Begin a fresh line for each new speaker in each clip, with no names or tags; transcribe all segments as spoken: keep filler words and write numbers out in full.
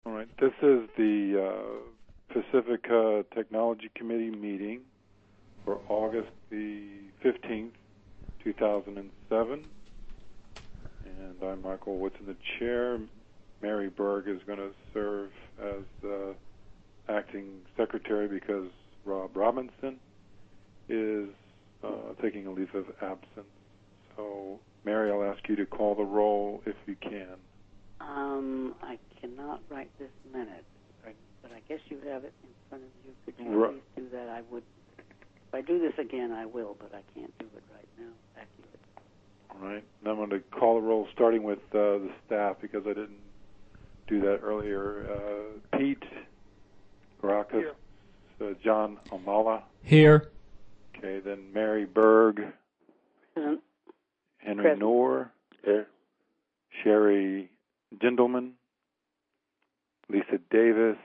All right. This is the uh, Pacifica Technology Committee meeting for August the fifteenth, two thousand seven. And I'm Michael Woodson, the chair. Mary Berg is going to serve as the acting secretary because Rob Robinson is uh, taking a leave of absence. So, Mary, I'll ask you to call the roll if you can.
Um, I cannot right this minute, but I guess you have it in front of you. Could you
Right.
please do that? I would. If I do this again, I will, but I can't do it right now. Accurate.
All right. And I'm going to call the roll starting with uh, the staff because I didn't do that earlier. Uh, Pete Caracas, uh, John Amala.
Here.
Okay, then Mary Berg,
Present.
Henry
Present.
Knorr,
Here.
Sherry Dindelman, Lisa Davis,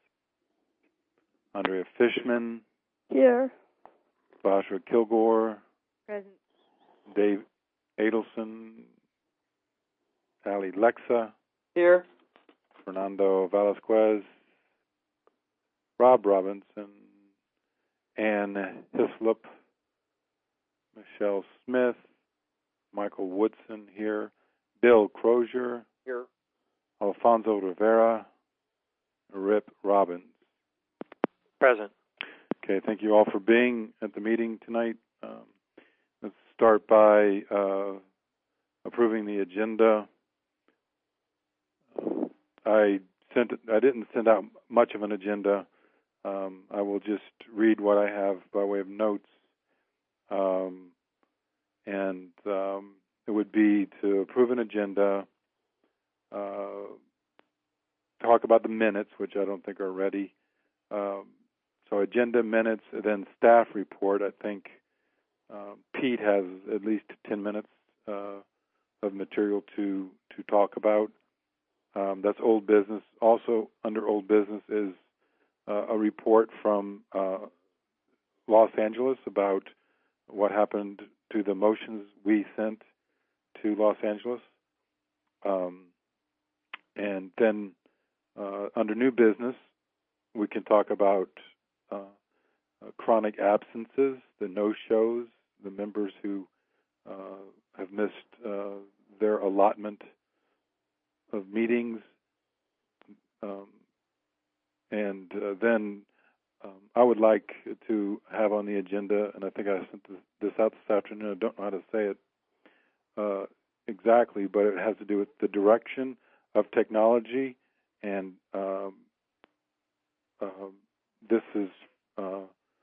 Andrea Fishman,
Here.
Basra Kilgore,
Present.
Dave Adelson, Ali Lexa,
Here.
Fernando Velasquez, Rob Robinson, Ann Hislop, Michelle Smith, Michael Woodson here, Bill Crozier,
Here.
Alfonso Rivera, Rip Robbins.
Present.
Okay, thank you all for being at the meeting tonight. Um, let's start by uh, approving the agenda. I sent. I didn't send out much of an agenda. Um, I will just read what I have by way of notes, um, and um, it would be to approve an agenda, uh, talk about the minutes, which I don't think are ready. Um, so agenda, minutes, and then staff report. I think uh, Pete has at least ten minutes uh, of material to to talk about. Um, that's old business. Also under old business is uh, a report from uh, Los Angeles about what happened to the motions we sent to Los Angeles. Um, and then uh, under new business, we can talk about uh, uh, chronic absences, the no-shows, the members who uh, have missed uh, their allotment of meetings, um, and uh, then um, I would like to have on the agenda, and I think I sent this, this out this afternoon, I don't know how to say it uh, exactly, but it has to do with the direction of technology, and um, uh, this is uh,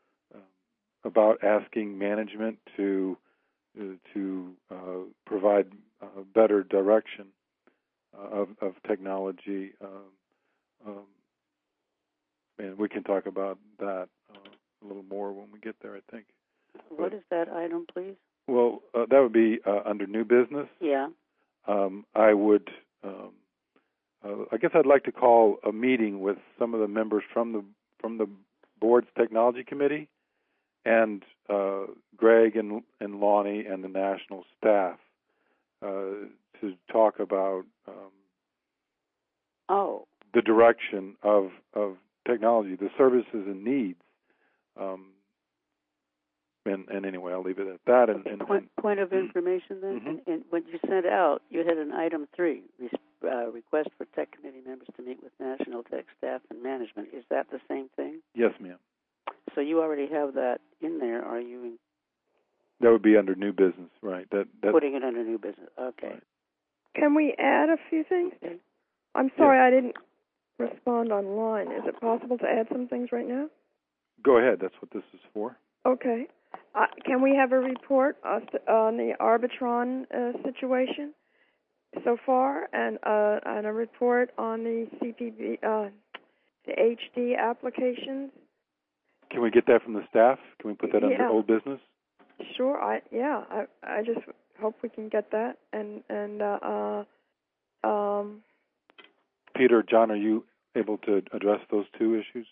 about asking management to uh, to uh, provide uh, better direction uh, of, of technology, um, um, and we can talk about that uh, a little more when we get there, I think.
What
but,
is that item, please?
Well, uh, that would be uh, under new business.
Yeah.
Um, I would, um, uh, I guess I'd like to call a meeting with some of the members from the from the board's technology committee, and uh, Greg and, and Lonnie and the national staff uh, to talk about um,
Oh.
the direction of of technology, the services and needs. Um, and, and anyway, I'll leave it at that. And, and,
point,
and
point of information then,
mm-hmm.
and, and when you sent out, you had an item three, uh, request for tech committee members to meet with national tech staff and management. Is that the same thing?
Yes, ma'am.
So you already have that in there. Are you in
That would be under new business, right? That, that
putting it under new business? Okay.
Right.
Can we add a few things?
Okay.
I'm sorry I didn't respond online. Is it possible to add some things right now?
Go ahead. That's what this is for.
Okay. Uh, can we have a report uh, on the Arbitron uh, situation so far, and uh, and a report on the C P B, uh, the H D applications?
Can we get that from the staff? Can we put that under
Yeah.
old business?
Sure. I yeah. I I just hope we can get that, and and uh, uh, um.
Peter, John, are you able to address those two issues?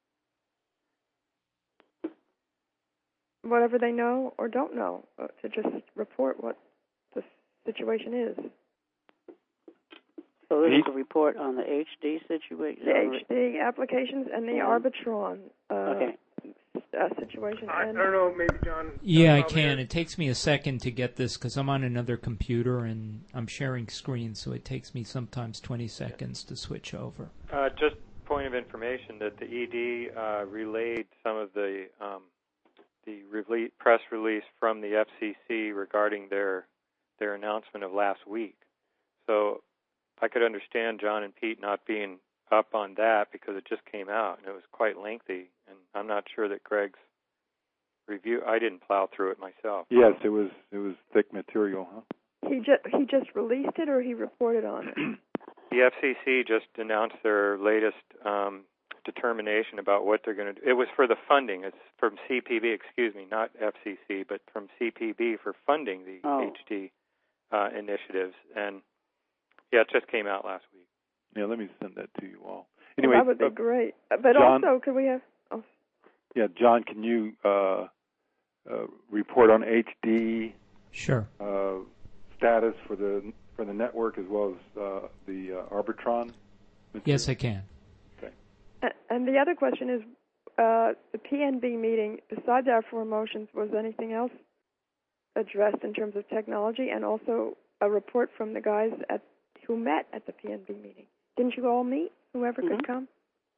Whatever they know or don't know, uh, to just report what the situation is.
So this
He-
is a report on the H D situation?
The H D applications and the
Yeah.
Arbitron uh,
Okay.
uh, situation.
I, I
and
don't know, maybe John.
Yeah, I
John
can.
Alvarez.
It takes me a second to get this because I'm on another computer and I'm sharing screens, so it takes me sometimes twenty seconds to switch over.
Uh, just point of information that the E D uh, relayed some of the um, the rele- press release from the F C C regarding their their announcement of last week. So I could understand John and Pete not being up on that because it just came out and it was quite lengthy. And I'm not sure that Greg's review. I didn't plow through it myself.
Yes, it was it was thick material, huh?
he just he just released it, or he reported on it.
The F C C just announced their latest um, determination about what they're going to do. It was for the funding. It's from C P B, excuse me, not F C C, but from C P B for funding the
Oh.
H D uh, initiatives. And, yeah, it just came out last week.
Yeah, let me send that to you all.
Well,
Anyway,
that would be
uh,
great. Uh, But
John?
also, could we have? Oh,
yeah, John, can you uh, uh, report on H D
Sure.
uh, status for the for the network as well as uh, the uh, Arbitron?
Yes, I can.
a- and the other question is, uh, the P N B meeting. Besides our four motions, was anything else addressed in terms of technology, and also a report from the guys at who met at the P N B meeting? Didn't you all meet? Whoever
Mhm.
could come.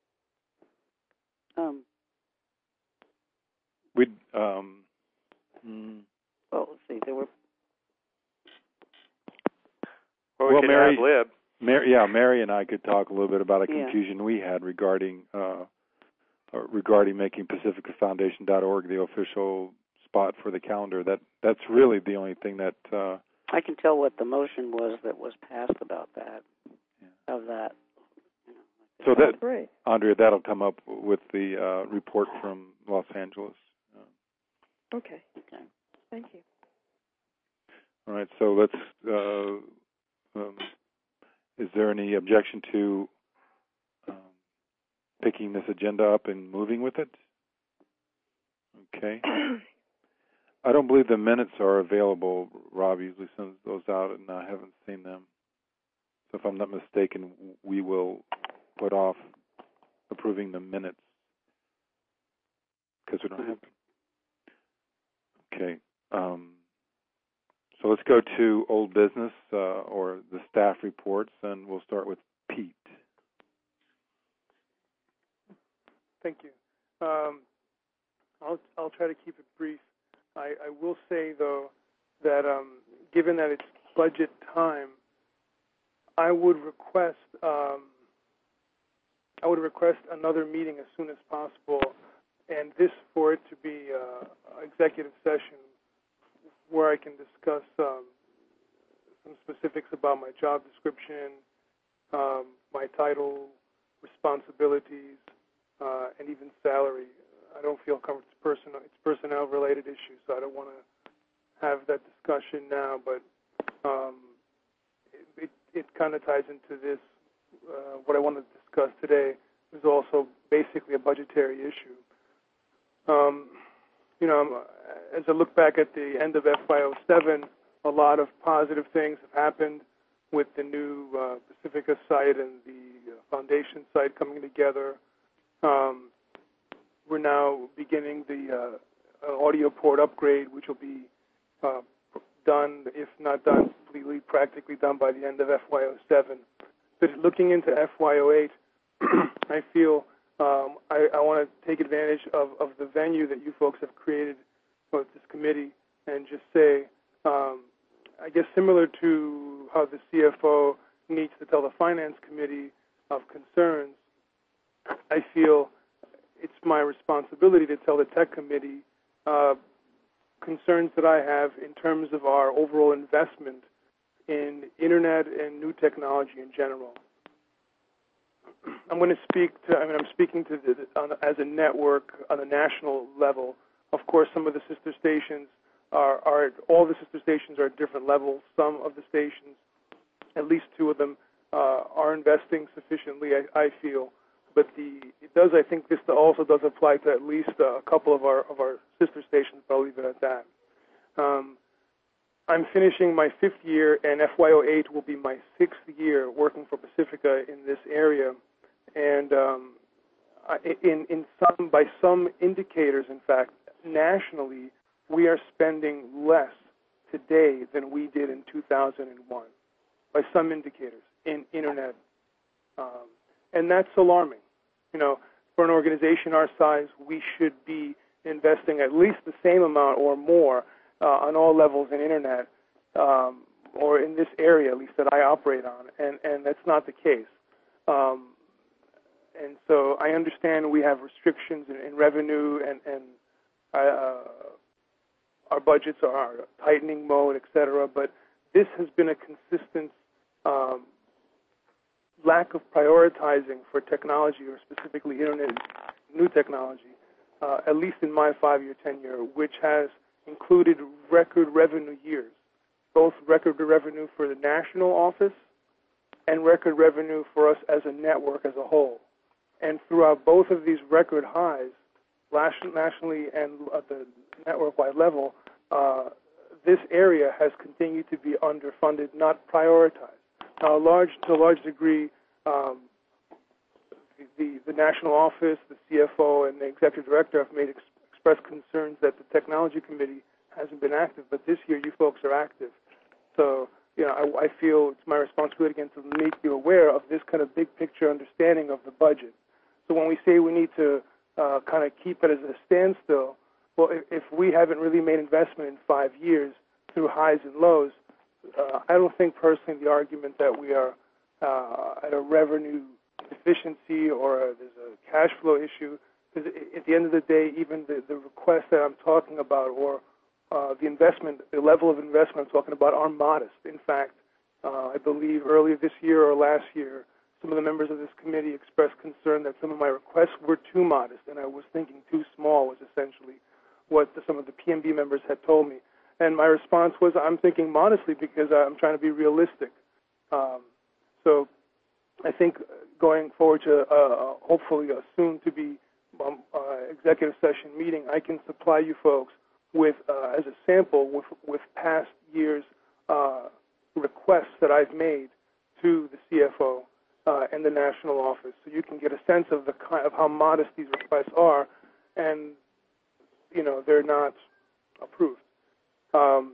Um,
We um, mm,
well, let's see. There were
Well, we
Well,
could
Mary-
ad lib.
Mary, yeah, Mary and I could talk a little bit about a
Yeah.
confusion we had regarding uh, uh, regarding making Pacifica Foundation dot org the official spot for the calendar. That that's really the only thing that uh,
I can tell what the motion was that was passed about that.
Yeah.
Of that.
so that
Great.
Andrea, that'll come up with the uh, report from Los Angeles. Uh,
Okay.
Okay.
Thank you.
all right, so let's. Uh, um, is there any objection to um, picking this agenda up and moving with it? Okay. I don't believe the minutes are available. Rob usually sends those out, and I haven't seen them. So if I'm not mistaken, we will put off approving the minutes because we don't have them. Okay. Um, so let's go to old business uh, or the staff reports, and we'll start with Pete.
Thank you. Um, I'll I'll try to keep it brief. I, I will say though that um, given that it's budget time, I would request um, I would request another meeting as soon as possible, and this for it to be uh, executive session where I can discuss um, some specifics about my job description, um, my title, responsibilities, uh, and even salary. I don't feel comfortable. It's personal. It's personnel-related issues, so I don't want to have that discussion now. But um, it, it, it kind of ties into this. Uh, what I want to discuss today is also basically a budgetary issue. Um, you know, as I look back at the end of F Y oh seven, a lot of positive things have happened with the new uh, Pacifica site and the uh, foundation site coming together. Um, we're now beginning the uh, uh, audio port upgrade, which will be uh, done, if not done completely, practically done by the end of F Y oh seven. But looking into F Y oh eight, I feel um, I, I want to take advantage of, of the venue that you folks have created for this committee and just say, um, I guess similar to how the C F O needs to tell the Finance Committee of concerns, I feel it's my responsibility to tell the Tech Committee uh, concerns that I have in terms of our overall investment in Internet and new technology in general. I'm going to speak to, I mean, I'm speaking to the, on, as a network on a national level. Of course, some of the sister stations are, are, all the sister stations are at different levels. Some of the stations, at least two of them, uh, are investing sufficiently, I, I feel. But the, it does, I think this also does apply to at least a couple of our, of our sister stations, but I'll leave it at that. Um, I'm finishing my fifth year, and F Y oh eight will be my sixth year working for Pacifica in this area. And um, in, in some, by some indicators, in fact, nationally, we are spending less today than we did in two thousand one, by some indicators in internet. Um, and that's alarming. You know, for an organization our size, we should be investing at least the same amount or more uh, on all levels in internet, um, or in this area, at least that I operate on, and, and that's not the case. Um, and so I understand we have restrictions in, in revenue, and, and uh, our budgets are tightening mode, et cetera, but this has been a consistent um, lack of prioritizing for technology, or specifically internet, new technology, uh, at least in my five-year tenure, which has included record revenue years, both record revenue for the national office and record revenue for us as a network as a whole. And throughout both of these record highs, nationally and at the network-wide level, uh, this area has continued to be underfunded, not prioritized. Now, a large, to a large degree, um, the, the national office, the C F O, and the executive director have made ex- expressed concerns that the technology committee hasn't been active, but this year you folks are active. So, you know, I, I feel it's my responsibility again to make you aware of this kind of big picture understanding of the budget. So when we say we need to uh, kind of keep it as a standstill, well, if, if we haven't really made investment in five years through highs and lows, uh, I don't think personally the argument that we are uh, at a revenue deficiency or a, there's a cash flow issue, because at the end of the day, even the, the requests that I'm talking about, or uh, the investment, the level of investment I'm talking about, are modest. In fact, uh, I believe earlier this year or last year, some of the members of this committee expressed concern that some of my requests were too modest, and I was thinking too small was essentially what the, some of the P M B members had told me. And my response was, I'm thinking modestly because I'm trying to be realistic. Um, so I think going forward to uh, hopefully a soon-to-be um, uh, executive session meeting, I can supply you folks with, uh, as a sample, with, with past years' uh, requests that I've made to the C F O uh, and the national office, so you can get a sense of the kind of how modest these requests are, and you know they're not approved. Um,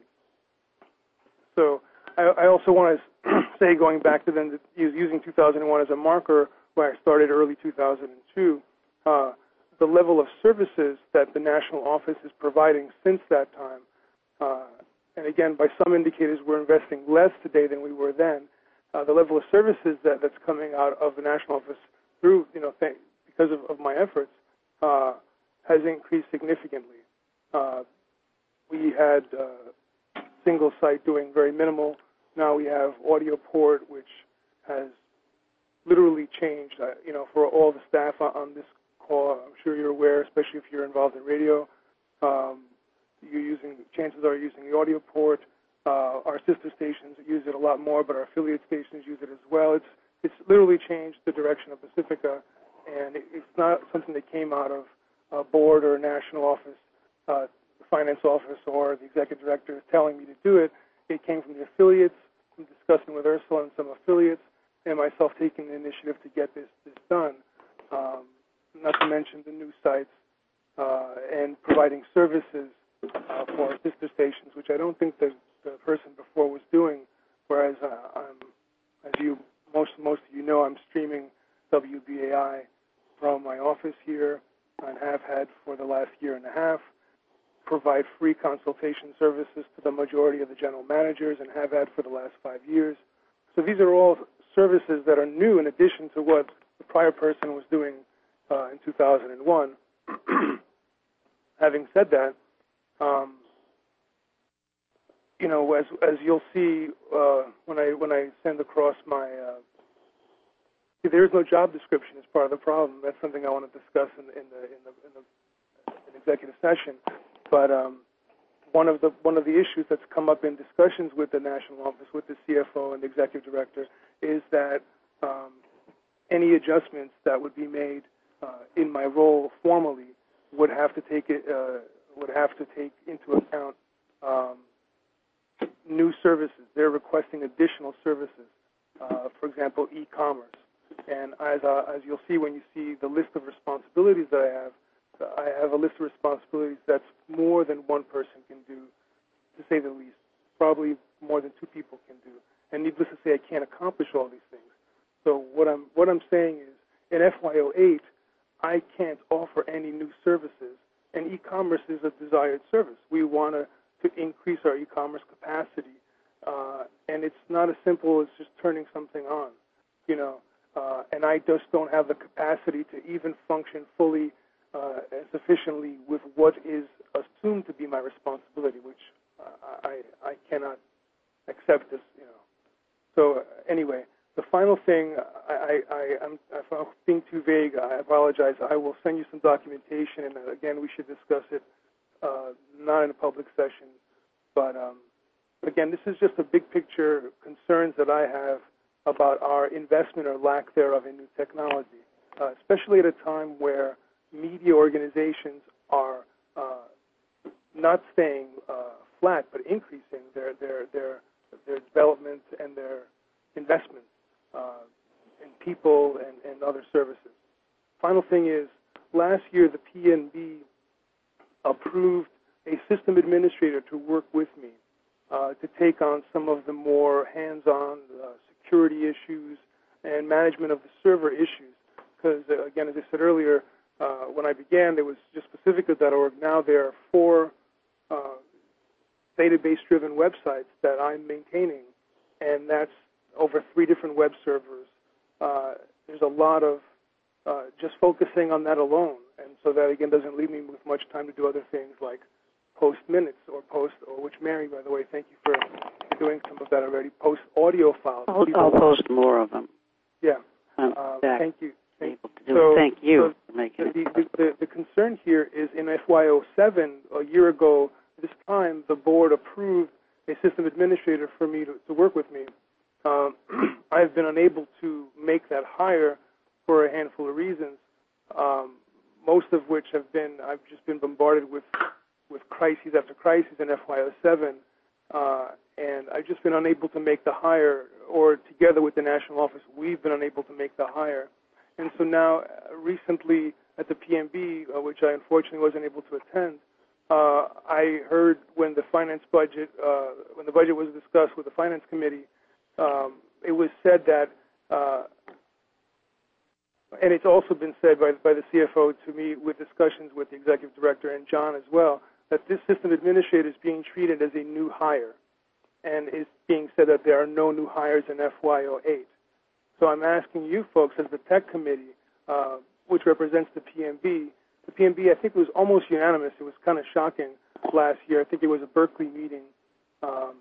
so I, I also want to say, going back to then, using two thousand one as a marker, where I started early two thousand two, uh, the level of services that the national office is providing since that time, uh, and again, by some indicators, we're investing less today than we were then. Uh, the level of services that, that's coming out of the national office through, you know, th- because of, of my efforts, uh, has increased significantly. Uh, we had uh, single site doing very minimal. Now we have audio port, which has literally changed. Uh, you know, for all the staff on, on this call, I'm sure you're aware, especially if you're involved in radio, um, you're using, chances are using the audio port. Uh, our sister stations use it a lot more, but our affiliate stations use it as well. It's it's literally changed the direction of Pacifica, and it, it's not something that came out of a board or a national office, uh, the finance office, or the executive director telling me to do it. It came from the affiliates, from discussing with Ursula and some affiliates, and myself taking the initiative to get this, this done. Um, not to mention the new sites uh, and providing services uh, for our sister stations, which I don't think the the person before was doing, whereas uh, I'm, as you most most of you know, I'm streaming W B A I from my office here and have had for the last year and a half, provide free consultation services to the majority of the general managers and have had for the last five years. So these are all services that are new in addition to what the prior person was doing uh, in two thousand one. Having said that, um, you know, as as you'll see uh, when I when I send across my, uh, see, there is no job description as part of the problem. That's something I want to discuss in, in the in the, in the in executive session. But um, one of the one of the issues that's come up in discussions with the national office, with the C F O and the executive director, is that um, any adjustments that would be made uh, in my role formally would have to take it uh, would have to take into account Um, new services. They're requesting additional services. Uh, for example, e-commerce. And as uh, as you'll see when you see the list of responsibilities that I have, I have a list of responsibilities that's more than one person can do, to say the least. Probably more than two people can do. And needless to say, I can't accomplish all these things. So what I'm what I'm saying is, in F Y O eight, I can't offer any new services, and e-commerce is a desired service. We want to to increase our e-commerce capacity, uh, and it's not as simple as just turning something on, you know. Uh, and I just don't have the capacity to even function fully uh, and sufficiently with what is assumed to be my responsibility, which uh, I I cannot accept this, you know. So uh, anyway, the final thing, I, I, I, I'm, if I'm being too vague, I apologize. I will send you some documentation, and again, we should discuss it, uh, not in a public session. But um, again, this is just a big picture concerns that I have about our investment or lack thereof in new technology, uh, especially at a time where media organizations are uh, not staying uh, flat, but increasing their their their their development and their investment uh, in people and, and other services. Final thing is, last year the P N B approved a system administrator to work with me uh, to take on some of the more hands-on uh, security issues and management of the server issues. Because, uh, again, as I said earlier, uh, when I began, there was just Pacifica dot org. Now there are four uh, database-driven websites that I'm maintaining, and that's over three different web servers. Uh, there's a lot of uh, just focusing on that alone, and so that, again, doesn't leave me with much time to do other things like post minutes or post, or which Mary, by the way, thank you for doing some of that already, post audio files.
I'll, I'll post more of them.
Yeah.
Um,
uh, thank you. Thank,
so, thank you
so
for making
the,
it.
The, the, the concern here is in F Y O seven, a year ago, this time, the board approved a system administrator for me to, to work with me. Um, I've been unable to make that hire for a handful of reasons, um, most of which have been I've just been bombarded with with crises after crises in F Y O seven, uh, and I've just been unable to make the hire, or together with the national office, we've been unable to make the hire. And so now, uh, recently at the P M B, uh, which I unfortunately wasn't able to attend, uh, I heard when the finance budget, uh, when the budget was discussed with the finance committee, um, it was said that, uh, and it's also been said by, by the C F O to me with discussions with the executive director and John as well, that this system administrator is being treated as a new hire, and is being said that there are no new hires in F Y O eight. So I'm asking you folks as the tech committee, uh, which represents the P M B, the P M B, I think it was almost unanimous. It was kind of shocking last year. I think it was a Berkeley meeting um,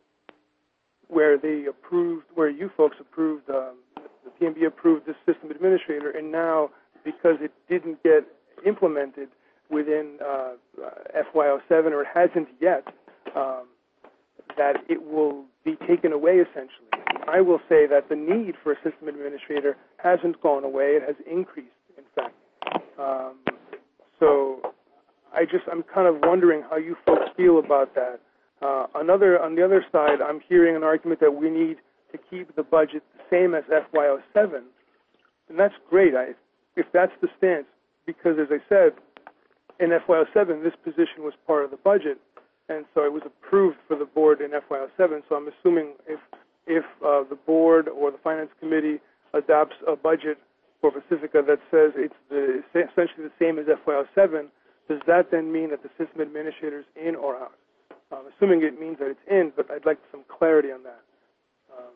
where they approved, where you folks approved, um, the P M B approved this system administrator, and now because it didn't get implemented within uh, F Y O seven, or it hasn't yet, um, that it will be taken away essentially. I will say that the need for a system administrator hasn't gone away. It has increased, in fact. Um, so I just, I'm kind of wondering how you folks feel about that. Uh, another, on the other side, I'm hearing an argument that we need to keep the budget the same as F Y O seven, and that's great I, if that's the stance, because as I said, in F Y O seven, this position was part of the budget, and so it was approved for the board in F Y O seven, so I'm assuming if if uh, the board or the finance committee adopts a budget for Pacifica that says it's the, essentially the same as F Y O seven, does that then mean that the system administrator is in or out? I'm assuming it means that it's in, but I'd like some clarity on that. Um,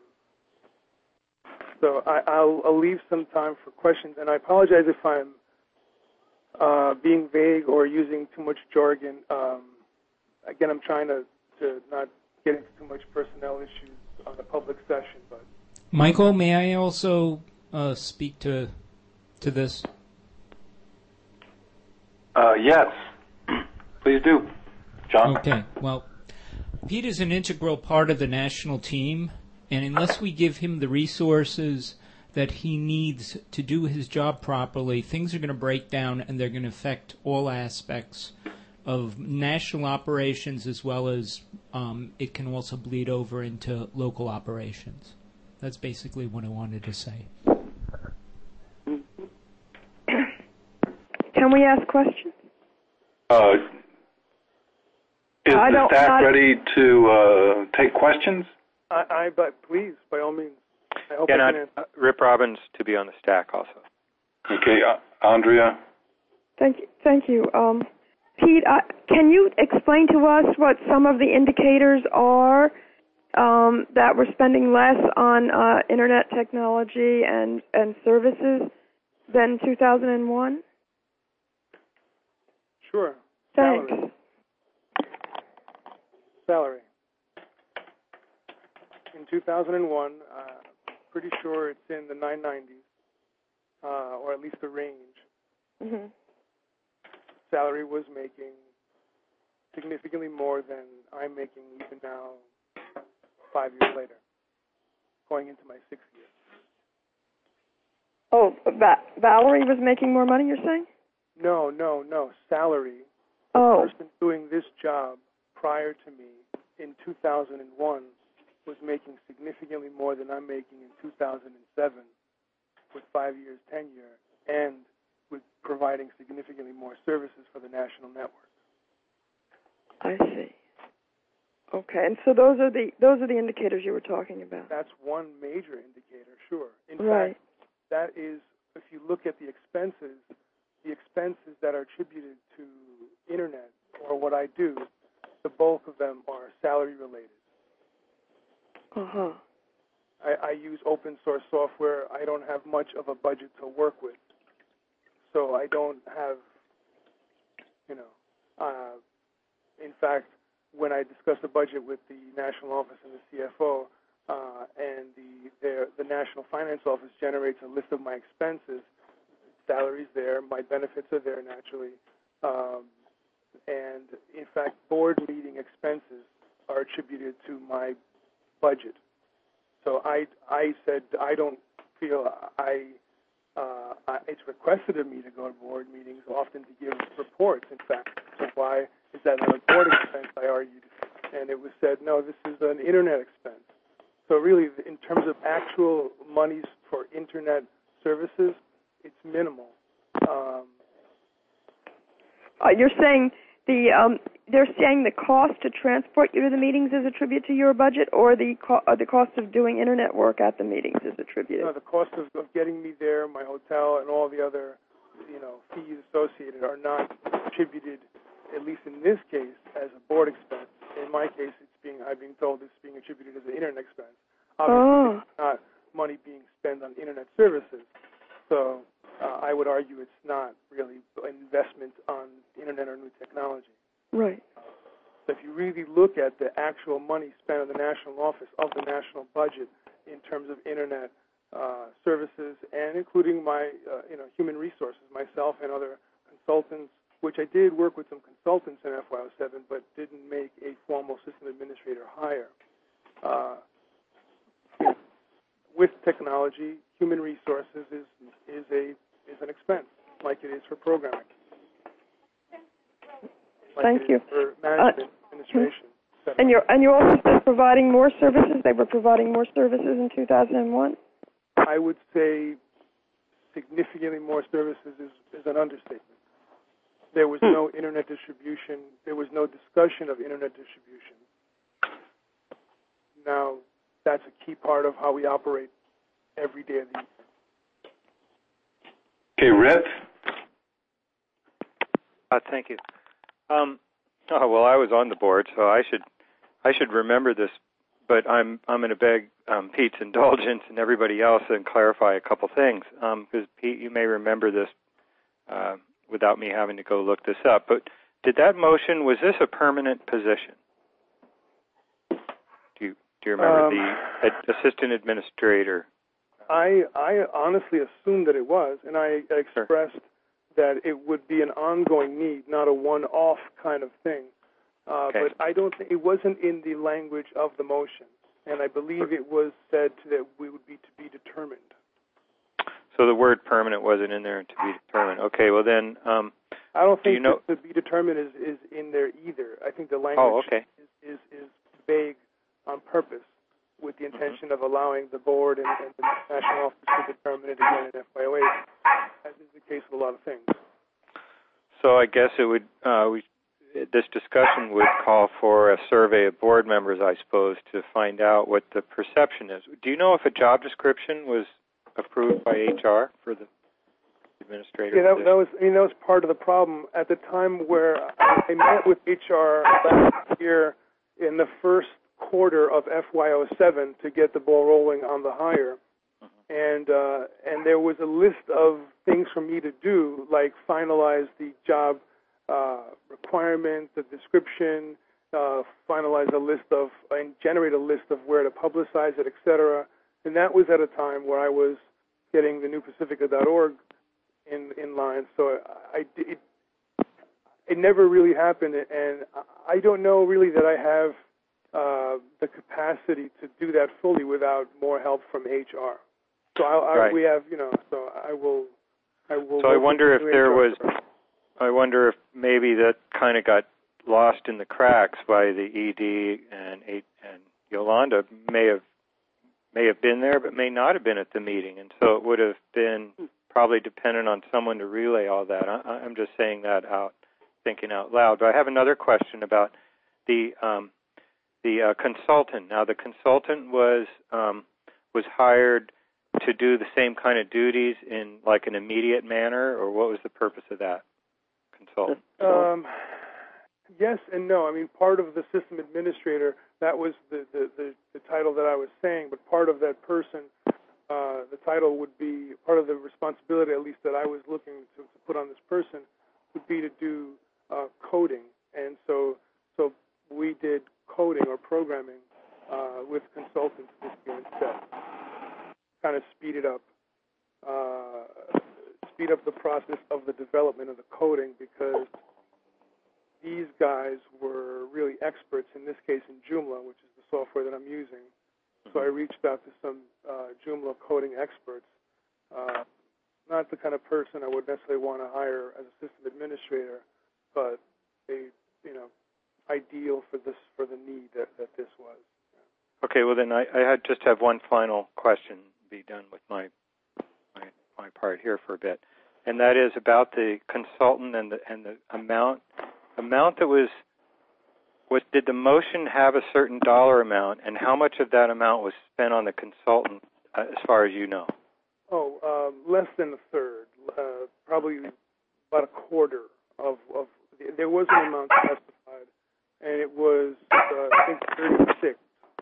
so I, I'll, I'll leave some time for questions, and I apologize if I'm uh, being vague or using too much jargon. Um, again, I'm trying to, to not get into too much personnel issues on a public session. But
Michael, may I also uh, speak to to this?
Uh, yes, please do, John.
Okay, well, Pete is an integral part of the national team, and unless we give him the resources that he needs to do his job properly, things are going to break down and they're going to affect all aspects of national operations as well as um, it can also bleed over into local operations. That's basically what I wanted to say.
Can we ask questions?
Uh, is
I
the
don't-
staff
I-
ready to uh, take questions?
I, I, but please, by all means. I hope
And
I
I,
can answer.
Rip Robbins to be on the stack also.
Okay, uh, Andrea.
Thank you. Thank you. Um, Pete, I, can you explain to us what some of the indicators are um, that we're spending less on uh, Internet technology and, and services than two thousand one?
Sure.
Thanks.
Salary. Salary. In two thousand one, uh, pretty sure it's in the nine nineties, uh, or at least the range.
Mm-hmm.
Salary was making significantly more than I'm making even now, five years later, going into my sixth year.
Oh, Va- Valerie was making more money, you're saying?
No, no, no. Salary.
Oh.
The person doing this job prior to me in two thousand one was making significantly more than I'm making in two thousand seven with five years tenure and with providing significantly more services for the national network.
I see. Okay, and so those are the those are the indicators you were talking about.
That's one major indicator, sure. In
Right.
fact, that is, if you look at the expenses, the expenses that are attributed to Internet or what I do, the bulk of them are salary related.
Uh-huh.
I, I use open source software. I don't have much of a budget to work with. So I don't have, you know, uh, in fact, when I discuss the budget with the National Office and the C F O, uh, and the their, the National Finance Office generates a list of my expenses, salaries there, my benefits are there naturally, um, and in fact, board meeting expenses are attributed to my budget. So I, I said I don't feel I, uh, I, it's requested of me to go to board meetings often to give reports, in fact. So why is that not a board expense, I argued. And it was said, no, this is an Internet expense. So really, in terms of actual monies for Internet services, it's minimal. Um,
Uh, you're saying the um, they're saying the cost to transport you to the meetings is attributed to your budget, or the co- uh, the cost of doing Internet work at the meetings is attributed?
no, the cost of, of getting me there, my hotel, and all the other, you know, fees associated are not attributed, at least in this case, as a board expense. In my case, it's being I've been told it's being attributed as an Internet expense. Obviously,
Oh.
it's not money being spent on Internet services. So uh, I would argue it's not really an investment on Internet or new technology.
Right.
So if you really look at the actual money spent in the national office of the national budget in terms of Internet uh, services, and including my, uh, you know, human resources, myself and other consultants, which I did work with some consultants in F Y O seven, but didn't make a formal system administrator hire. Uh, with technology, human resources is is a is an expense, like it is for programming. Like
Thank
it
you.
is for management, uh, administration. et cetera.
And you're and you're also still providing more services. They were providing more services in two thousand one.
I would say significantly more services is, is an understatement. There was no Internet distribution. There was no discussion of Internet distribution. Now, that's a key part of how we operate every day of the year.
Okay, Rip.
Uh, thank you. Um, oh well, I was on the board, so I should I should remember this. But I'm I'm going to beg um, Pete's indulgence and everybody else and clarify a couple things. Because um, Pete, you may remember this uh, without me having to go look this up. But did that motion, was this a permanent position? Do you do you remember
Um,
the ad- assistant administrator?
I I honestly assumed that it was, and I expressed that it would be an ongoing need, not a one-off kind of thing. Uh,
Okay.
But I don't think it wasn't in the language of the motion, and I believe it was said that we would be to be determined.
So the word permanent wasn't in there to be determined. Okay, well then, um,
I don't think
you know,
that the be determined is, is in there either. I think the language
oh, okay.
is, is, is vague on purpose with the intention mm-hmm. of allowing the board and, and the national office to determine it again in F Y O eight, as is the case with a lot of things.
So I guess it would, uh, we, this discussion would call for a survey of board members, I suppose, to find out what the perception is. Do you know if a job description was approved by H R for the administrator?
Yeah, that, that was. I mean, that was part of the problem at the time where I met with H R last year in the first quarter of F Y O seven to get the ball rolling on the hire, mm-hmm. and uh, and there was a list of things for me to do, like finalize the job uh, requirement, the description, uh, finalize a list of and generate a list of where to publicize it, et cetera. And that was at a time where I was getting the new pacifica dot org in in line, so I, I it, it never really happened, and I don't know really that I have uh, the capacity to do that fully without more help from H R. So I, I,
right.
we have, you know, so I will, I will.
So I wonder if there was,
first.
I wonder if maybe that kind of got lost in the cracks by the E D and and Yolanda may have may have been there, but may not have been at the meeting, and so it would have been probably dependent on someone to relay all that. I, I'm just saying that out, thinking out loud. But I have another question about the um, the uh, consultant. Now, the consultant was um, was hired to do the same kind of duties in like an immediate manner, or what was the purpose of that consultant?
Um, yes and no. I mean, part of the system administrator, that was the, the, the, the title that I was saying, but part of that person, uh, the title would be, part of the responsibility, at least that I was looking to, to put on this person, would be to do uh, coding. And so so we did coding or programming uh, with consultants this year instead. Kind of speed it up, uh, speed up the process of the development of the coding, because these guys were really experts, in this case in Joomla, which is the software that I'm using. So I reached out to some uh, Joomla coding experts. Uh, not the kind of person I would necessarily want to hire as a system administrator, but a, you know, ideal for this for the need that, that this was.
Okay, well then I, I had just have one final question. Be done with my, my my part here for a bit, and that is about the consultant and the and the amount amount that was was did the motion have a certain dollar amount, and how much of that amount was spent on the consultant, uh, as far as you know?
Oh, um, less than a third, uh, probably about a quarter of, of there was an amount specified, and it was uh, I think thirty-six.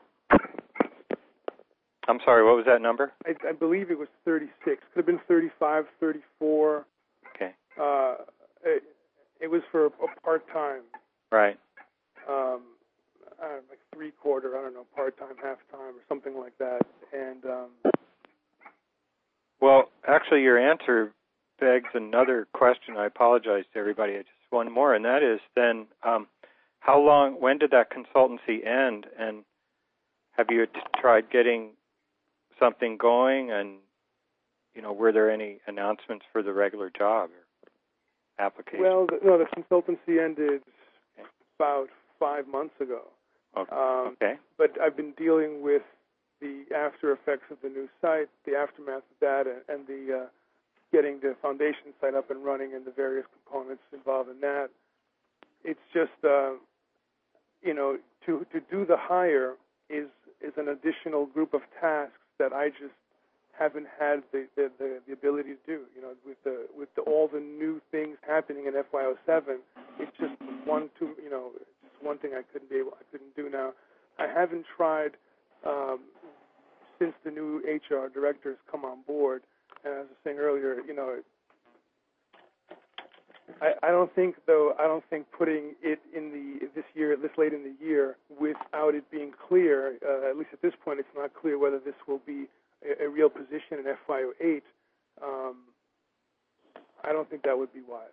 I'm
sorry, what was that number?
I, I believe it was thirty-six. Could have been thirty-five, thirty-four.
Okay.
Uh, it, it was for a part-time.
Right.
Um, I don't know, like three-quarter, I don't know, part-time, half-time, or something like that. And um,
well, actually, your answer begs another question. I apologize to everybody. Just one more, and that is then, um, how long, when did that consultancy end, and have you tried getting something going, and, you know, were there any announcements for the regular job or application?
Well, the, no, the consultancy ended okay. about five months ago.
Okay.
Um,
okay.
But I've been dealing with the after effects of the new site, the aftermath of that, and the uh, getting the foundation site up and running and the various components involved in that. It's just, uh, you know, to to do the hire is is an additional group of tasks that I just haven't had the, the, the, the ability to do. You know, with the with the, all the new things happening in F Y O seven, it's just one too. You know, just one thing I couldn't be able, I couldn't do now. I haven't tried um, since the new H R director has come on board. And as I was saying earlier, you know, I, I don't think though. I don't think putting it in the this year, this late in the year, without it being clear, uh, at least at this point, it's not clear whether this will be a, a real position in F Y O eight. Um, I don't think that would be wise.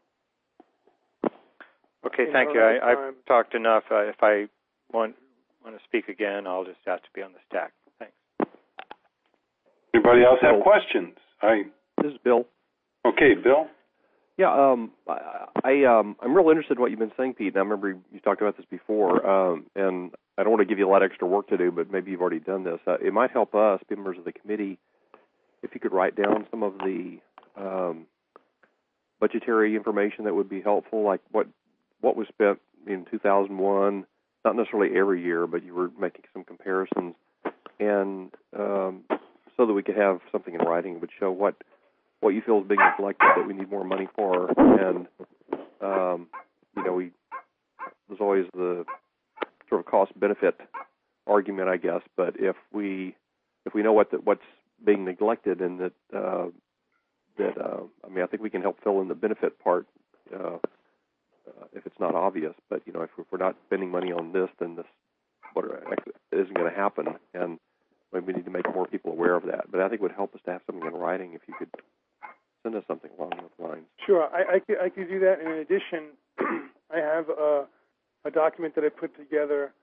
Okay,
in
thank you. I, I've talked enough. Uh, if I want want to speak again, I'll just have to be on the stack. Thanks.
Anybody else have questions? I.
This is Bill.
Okay, Bill.
Yeah, um, I, I um, I'm real interested in what you've been saying, Pete. And I remember you, you talked about this before, um, and I don't want to give you a lot of extra work to do, but maybe you've already done this. Uh, it might help us, members of the committee, if you could write down some of the um, budgetary information that would be helpful, like what what was spent in two thousand one, not necessarily every year, but you were making some comparisons, and um, so that we could have something in writing that would show what what you feel is being neglected that we need more money for, and um, you know, we there's always the sort of cost-benefit argument, I guess. But if we if we know what the, what's being neglected, and that uh, that uh, I mean, I think we can help fill in the benefit part uh, uh, if it's not obvious. But you know, if, if we're not spending money on this, then this what isn't going to happen, and we need to make more people aware of that. But I think it would help us to have something in writing if you could send us something along those lines.
Sure, I, I, could, I could do that. And in addition, I have a, a document that I put together,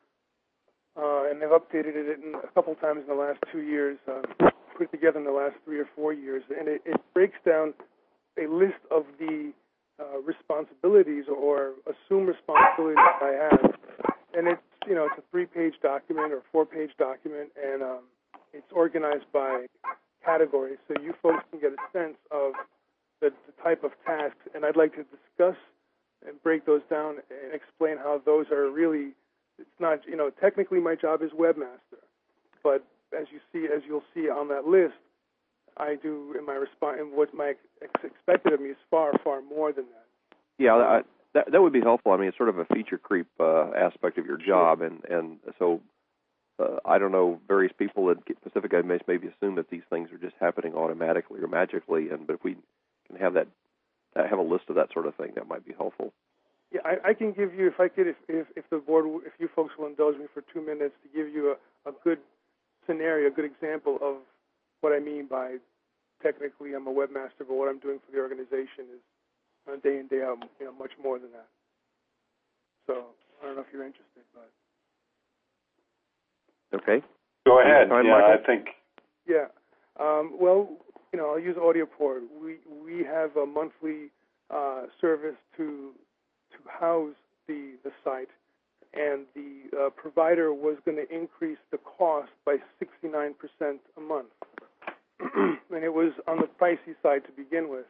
uh, and I've updated it in a couple times in the last two years, uh, put it together in the last three or four years, and it, it breaks down a list of the uh, responsibilities or assumed responsibilities that I have. And it's, you know, it's a three-page document or four-page document, and um, it's organized by categories, so you folks can get a sense of the, the type of tasks. And I'd like to discuss and break those down and explain how those are really, it's not, you know, technically my job is webmaster, but as you see, as you'll see on that list, I do in my response, and what my ex- expected of me is far, far more than that.
Yeah, I, that that would be helpful. I mean, it's sort of a feature creep uh, aspect of your job, and and so. Uh, I don't know, various people at Pacifica may maybe assume that these things are just happening automatically or magically, and but if we can have that, uh, have a list of that sort of thing, that might be helpful.
Yeah, I, I can give you, if I could, if, if, if the board, if you folks will indulge me for two minutes to give you a, a good scenario, a good example of what I mean by technically I'm a webmaster, but what I'm doing for the organization is uh, day in, day out, you know, much more than that. So I don't know if you're interested, but.
Okay.
Go ahead.
Time,
yeah,
Michael?
I think.
Yeah. Um, well, you know, I'll use AudioPort. We we have a monthly uh, service to to house the the site, and the uh, provider was going to increase the cost by sixty-nine percent a month, and it was on the pricey side to begin with.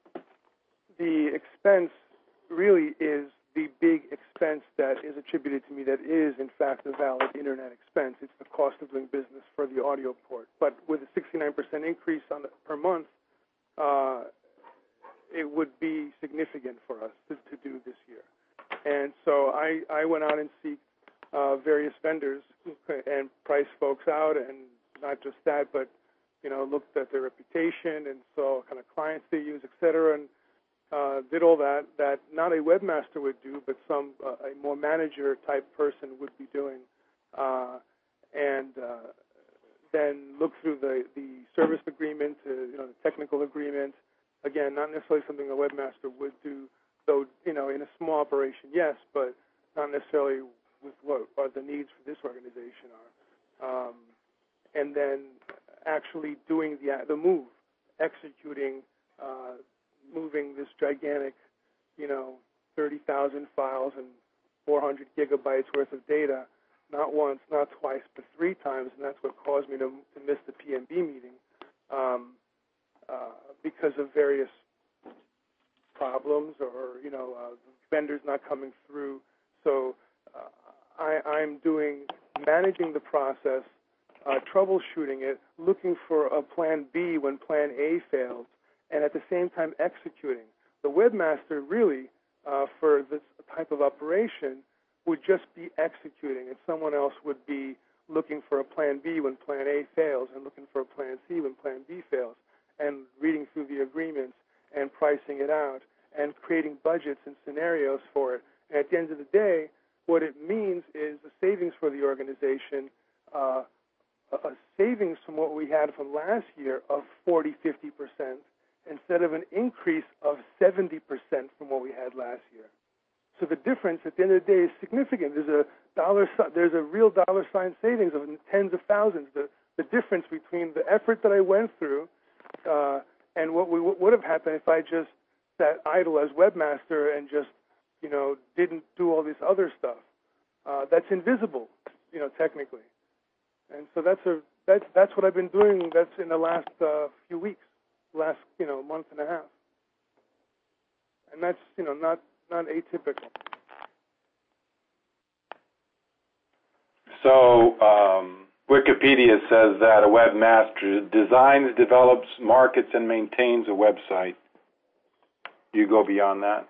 The expense really is the big expense that is attributed to me that is, in fact, a valid Internet expense. It's the cost of doing business for the AudioPort. But with a sixty-nine percent increase on the, per month, uh, it would be significant for us to, to do this year. And so I, I went out and seeked uh, various vendors and priced folks out, and not just that, but, you know, looked at their reputation and saw what kind of clients they use, et cetera, and Uh, did all that that not a webmaster would do, but some uh, a more manager type person would be doing, uh, and uh, then look through the, the service agreement, uh, you know, the technical agreement. Again, not necessarily something a webmaster would do, though, you know, in a small operation, yes, but not necessarily with what are the needs for this organization are. Um, and then actually doing the the move, executing. Uh, moving this gigantic, you know, thirty thousand files and four hundred gigabytes worth of data, not once, not twice, but three times, and that's what caused me to, to miss the P M B meeting um, uh, because of various problems or, you know, uh, vendors not coming through. So uh, I, I'm doing, managing the process, uh, troubleshooting it, looking for a plan B when plan A fails, and at the same time executing. The webmaster really, uh, for this type of operation, would just be executing, and someone else would be looking for a plan B when plan A fails, and looking for a plan C when plan B fails, and reading through the agreements and pricing it out, and creating budgets and scenarios for it. And at the end of the day, what it means is a savings for the organization, uh, a savings from what we had from last year of forty, fifty percent, instead of an increase of seventy percent from what we had last year. So the difference at the end of the day is significant. There's a dollar, there's a real dollar sign savings of tens of thousands. The, the difference between the effort that I went through uh, and what we, what would have happened if I just sat idle as webmaster and just, you know, didn't do all this other stuff. Uh, that's invisible, you know, technically. And so that's a that's that's what I've been doing. That's in the last uh, few weeks, last you know month and a half, and that's you know not not atypical.
So um, Wikipedia says that a webmaster designs, develops, markets, and maintains a website. You go beyond that?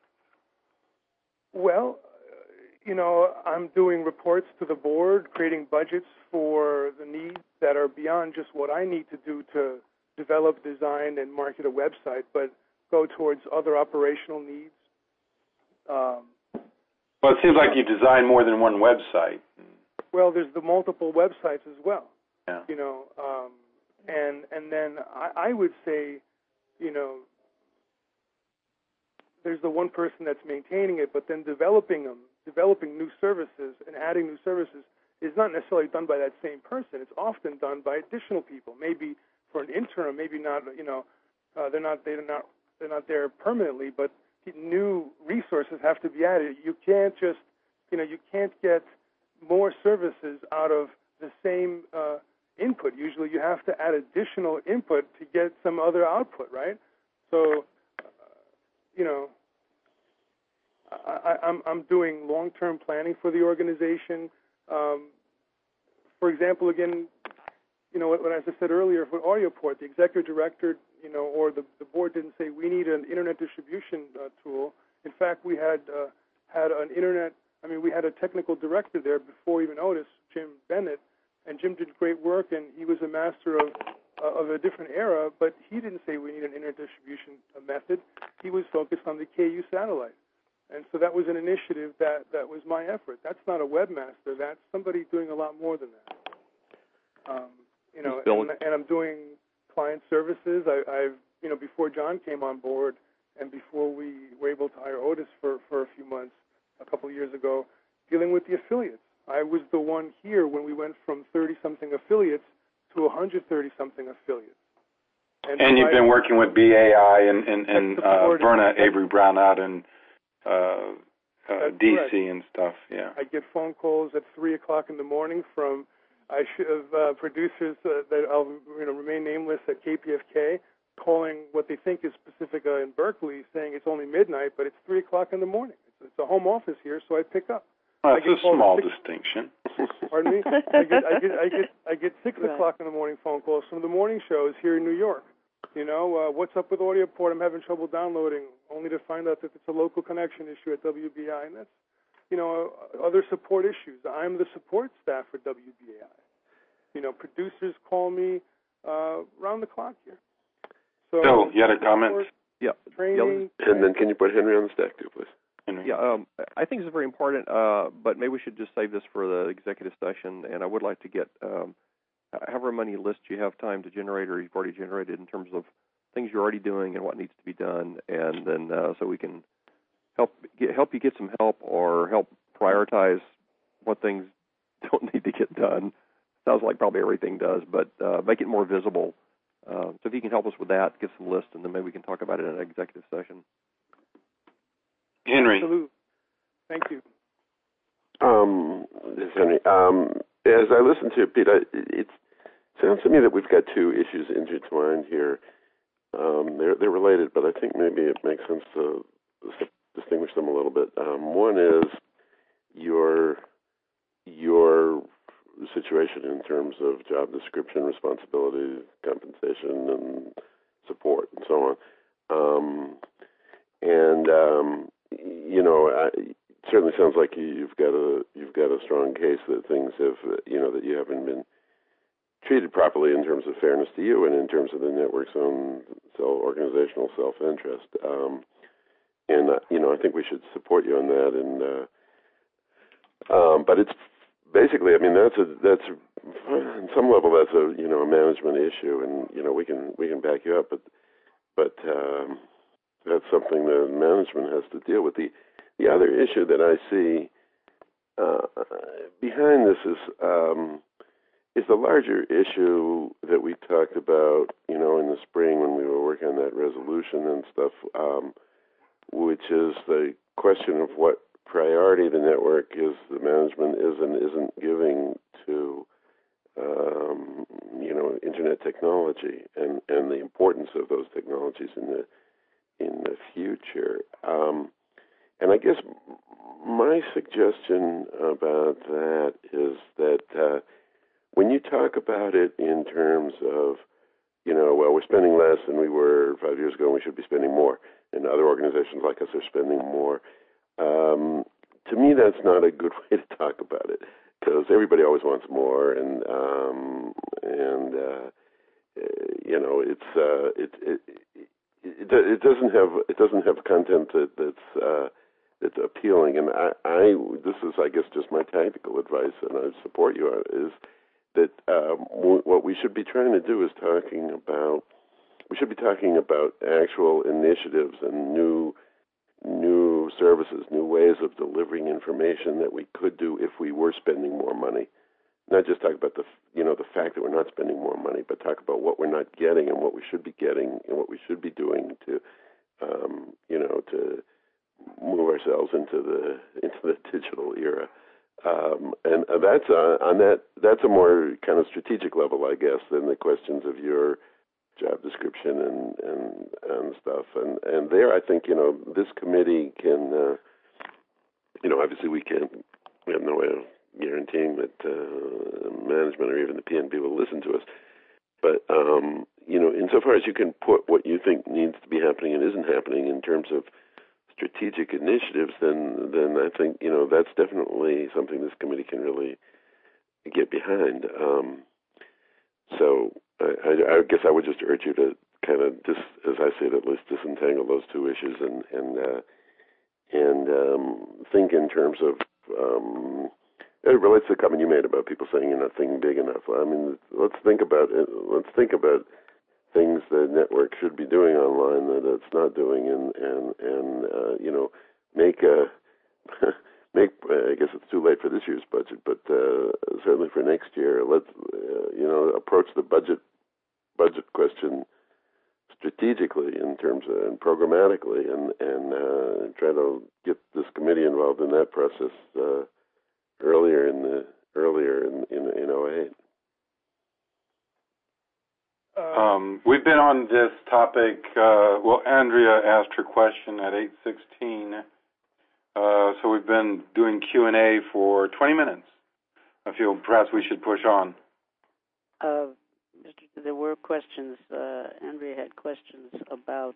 Well, you know, I'm doing reports to the board, creating budgets for the needs that are beyond just what I need to do to develop, design, and market a website, but go towards other operational needs. Um,
well, it seems like you design more than one website.
Well, there's the multiple websites as well.
Yeah.
You know, um, and and then I, I would say, you know, there's the one person that's maintaining it, but then developing them, developing new services and adding new services is not necessarily done by that same person. It's often done by additional people, maybe for an interim, maybe not. You know, uh, they're not they're not they're not there permanently, but new resources have to be added. You can't just, you know, you can't get more services out of the same uh, input. Usually, you have to add additional input to get some other output, right? So, uh, you know, I, I'm I'm doing long-term planning for the organization. Um, for example, again, you know, when as I said earlier, for AudioPort, the executive director, you know, or the, the board didn't say we need an internet distribution uh, tool. In fact, we had uh, had an internet. I mean, we had a technical director there before even Otis, Jim Bennett, and Jim did great work, and he was a master of uh, of a different era. But he didn't say we need an internet distribution uh, method. He was focused on the K U satellite. And so that was an initiative that, that was my effort. That's not a webmaster. That's somebody doing a lot more than that. Um, you know, and, and I'm doing client services. I, I've, you know, before John came on board and before we were able to hire Otis for, for a few months a couple of years ago, dealing with the affiliates. I was the one here when we went from thirty-something affiliates to one hundred thirty-something affiliates.
And, and you've been working with B A I and, and, and uh, Verna Avery Brown out in Uh, uh, D C correct. And stuff, yeah.
I get phone calls at three o'clock in the morning from I should have uh, producers uh, that I'll you know remain nameless at K P F K, calling what they think is Pacifica in Berkeley, saying it's only midnight, but it's three o'clock in the morning. It's, it's a home office here, so I pick up.
Well, that's a small distinction.
Pardon me. I get I get I get I get six
right.
o'clock in the morning phone calls from the morning shows here in New York. You know, uh, what's up with AudioPort? I'm having trouble downloading, only to find out that it's a local connection issue at W B I. And that's, you know, uh, other support issues. I'm the support staff for W B A I. You know, producers call me uh, round the clock here. So,
Bill, you had a comment?
Support,
yeah.
Training.
Yeah. And then can you put Henry on the stack too, please?
Henry.
Yeah, um, I think it's very important, uh, but maybe we should just save this for the executive session, and I would like to get um, however many lists you have time to generate or you've already generated in terms of things you're already doing and what needs to be done, and then uh, so we can help get, help you get some help or help prioritize what things don't need to get done. Sounds like probably everything does, but uh, make it more visible. Uh, so if you can help us with that, get some lists, and then maybe we can talk about it in an executive session.
Henry.
Absolutely. Thank you.
Um, this is Henry. Um, as I listen to it, Pete, I, it sounds to me that we've got two issues intertwined here. Um, they're they're related, but I think maybe it makes sense to distinguish them a little bit. Um, one is your your situation in terms of job description, responsibility, compensation, and support, and so on. Um, and um, you know, I, it certainly sounds like you've got a you've got a strong case that things have you know that you haven't been treated properly in terms of fairness to you and in terms of the network's own self, organizational self-interest. Um, and, uh, you know, I think we should support you on that. And uh, um, but it's basically, I mean, that's a, that's a, on some level, that's a, you know, a management issue. And, you know, we can, we can back you up. But, but um, that's something that management has to deal with. The, the other issue that I see uh, behind this is, um, is the larger issue that we talked about, you know, in the spring when we were working on that resolution and stuff, um, which is the question of what priority the network is, the management is and isn't giving to, um, you know, internet technology and, and the importance of those technologies in the in the future. Um, and I guess my suggestion about that is that uh, when you talk about it in terms of, you know, well, we're spending less than we were five years ago, and we should be spending more, and other organizations like us are spending more, um, to me that's not a good way to talk about it, because everybody always wants more, and um, and uh, you know, it's uh, it, it it it doesn't have it doesn't have content that, that's uh, that's appealing, and I, I this is I guess just my tactical advice, and I support you on it, is that um, w- what we should be trying to do is talking about we should be talking about actual initiatives and new new services, new ways of delivering information that we could do if we were spending more money. Not just talk about the you know the fact that we're not spending more money, but talk about what we're not getting and what we should be getting and what we should be doing to um, you know to move ourselves into the into the digital era. Um, and uh, that's uh, on that that's a more kind of strategic level, I guess, than the questions of your job description and and, and stuff. And and there, I think you know this committee can uh, you know obviously we can't we have no way of guaranteeing that uh, management or even the P N B will listen to us. But, um, you know, insofar as you can put what you think needs to be happening and isn't happening in terms of strategic initiatives, then then I think, you know, that's definitely something this committee can really get behind. Um, so I, I, I guess I would just urge you to kind of, dis, as I say it, at least disentangle those two issues and, and, uh, and um, think in terms of um, it relates to the comment you made about people saying you're not thinking big enough. I mean, let's think about it. Let's think about things the network should be doing online that it's not doing, and and and uh, you know, make a make. Uh, I guess it's too late for this year's budget, but uh, certainly for next year, let's uh, you know approach the budget budget question strategically in terms of and programmatically, and and uh, try to get this committee involved in that process. Uh, Earlier in the earlier in in, in oh eight.
Um, we've been on this topic. Uh, well, Andrea asked her question at eight sixteen, uh, so we've been doing Q and A for twenty minutes. I feel perhaps we should push on.
Uh, Mister There were questions. Uh, Andrea had questions about